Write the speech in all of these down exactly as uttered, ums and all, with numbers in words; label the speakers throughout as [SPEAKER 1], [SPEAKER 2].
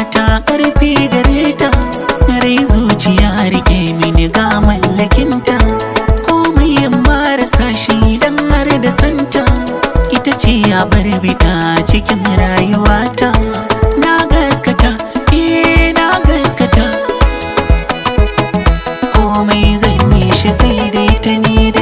[SPEAKER 1] ta karfi gare ta rai zuciya rike mini ga mallakinta komai in marasa shi dan har da santa ita ce ya bar bida cikin rayuwata na gaskata eh na gaskata komai zan yi shi sai dai ta ni dai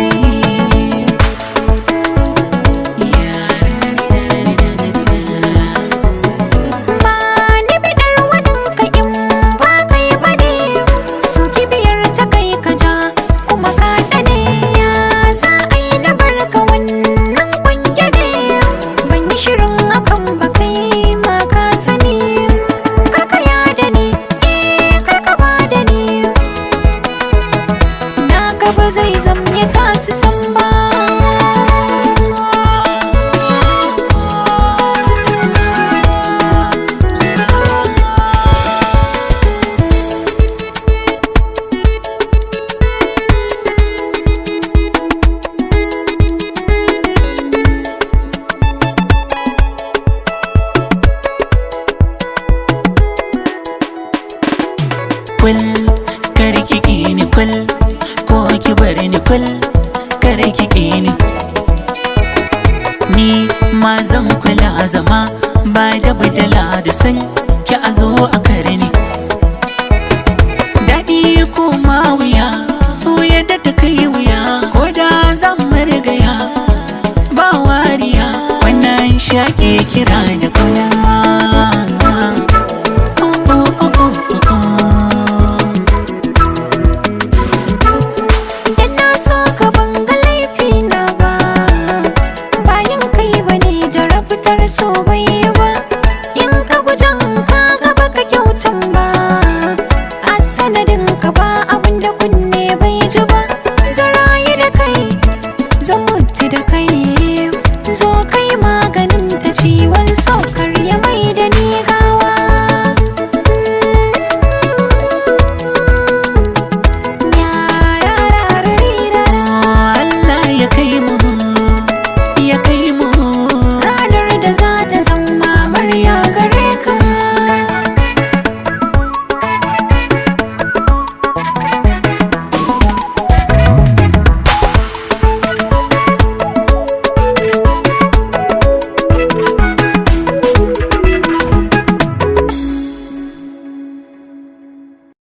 [SPEAKER 1] ba zai zamye kasu san ba kul kar ki ni kul ko ki bar ni kul kar ki ni ni ma zan kula zama ba da badala da san ki a zo a karni daɗi ko